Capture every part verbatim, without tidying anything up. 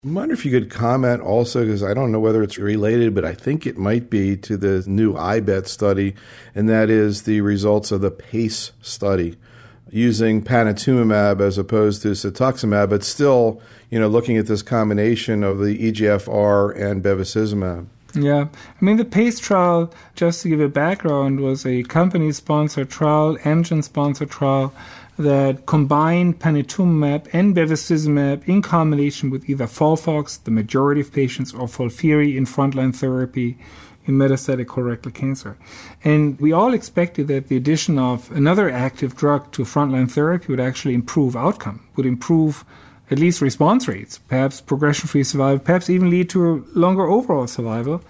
I wonder if you could comment also, because I don't know whether it's related, but I think it might be to the new I B E T study, and that is the results of the PACE study using panitumumab as opposed to cetuximab, but still, you know, looking at this combination of the E G F R and bevacizumab. Yeah. I mean, the PACE trial, just to give a background, was a company-sponsored trial, Amgen-sponsored trial, that combined panitumumab and bevacizumab in combination with either FOLFOX, the majority of patients, or FOLFIRI in frontline therapy in metastatic colorectal cancer. And we all expected that the addition of another active drug to frontline therapy would actually improve outcome, would improve at least response rates, perhaps progression-free survival, perhaps even lead to longer overall survival.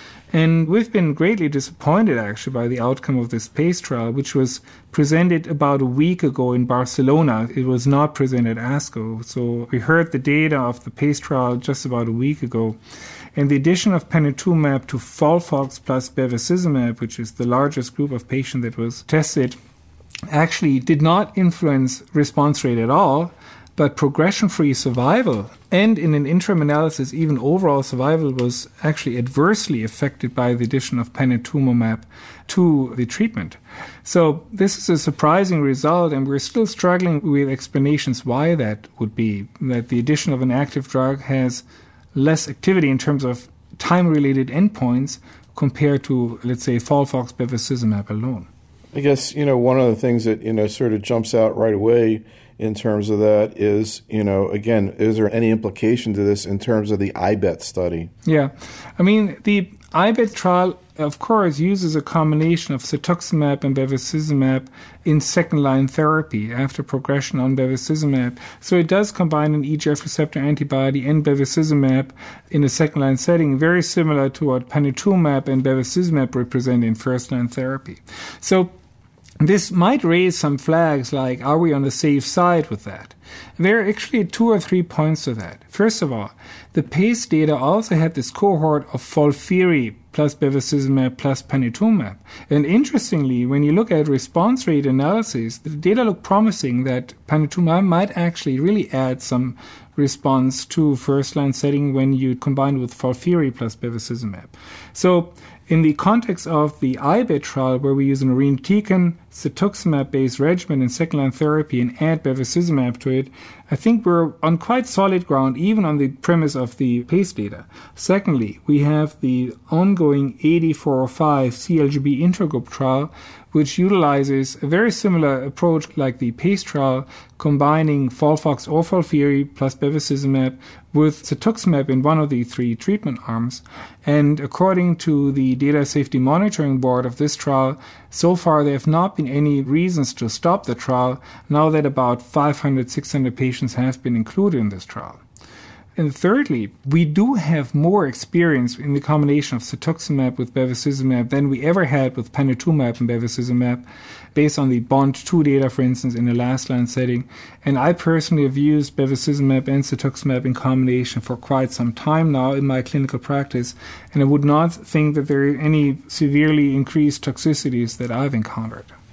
And we've been greatly disappointed, actually, by the outcome of this PACE trial, which was presented about a week ago in Barcelona. It was not presented at ASCO. So we heard the data of the PACE trial just about a week ago. And the addition of panitumumab to FOLFOX plus bevacizumab, which is the largest group of patients that was tested, actually did not influence response rate at all, but progression-free survival and in an interim analysis, even overall survival was actually adversely affected by the addition of panitumumab to the treatment. So this is a surprising result, and we're still struggling with explanations why that would be, that the addition of an active drug has less activity in terms of time-related endpoints compared to, let's say, FOLFOX bevacizumab alone. I guess, you know, one of the things that, you know, sort of jumps out right away in terms of that is, you know, again, is there any implication to this in terms of the I B E T study? Yeah. I mean, the I B E T trial, of course, uses a combination of cetuximab and bevacizumab in second-line therapy after progression on bevacizumab. So it does combine an E G F receptor antibody and bevacizumab in a second-line setting, very similar to what panitumumab and bevacizumab represent in first-line therapy. So this might raise some flags like, are we on the safe side with that? There are actually two or three points to that. First of all, the PACE data also had this cohort of FOLFIRI plus bevacizumab plus panitumumab. And interestingly, when you look at response rate analysis, the data look promising that panitumumab might actually really add some response to first-line setting when you combine with FOLFIRI plus bevacizumab. So in the context of the I B E T trial, where we use an irinotecan cetuximab-based regimen in second-line therapy and add bevacizumab to it, I think we're on quite solid ground, even on the premise of the PACE data. Secondly, we have the ongoing A D four oh five C L G B intergroup trial, which utilizes a very similar approach like the PACE trial, combining FOLFOX or FOLFIRI plus bevacizumab with cetuximab in one of the three treatment arms. And according to the Data Safety Monitoring Board of this trial, so far there have not been any reasons to stop the trial, now that about five hundred, six hundred patients have been included in this trial. And thirdly, we do have more experience in the combination of cetuximab with bevacizumab than we ever had with panitumumab and bevacizumab, based on the BOND two data, for instance, in the last-line setting. And I personally have used bevacizumab and cetuximab in combination for quite some time now in my clinical practice, and I would not think that there are any severely increased toxicities that I've encountered.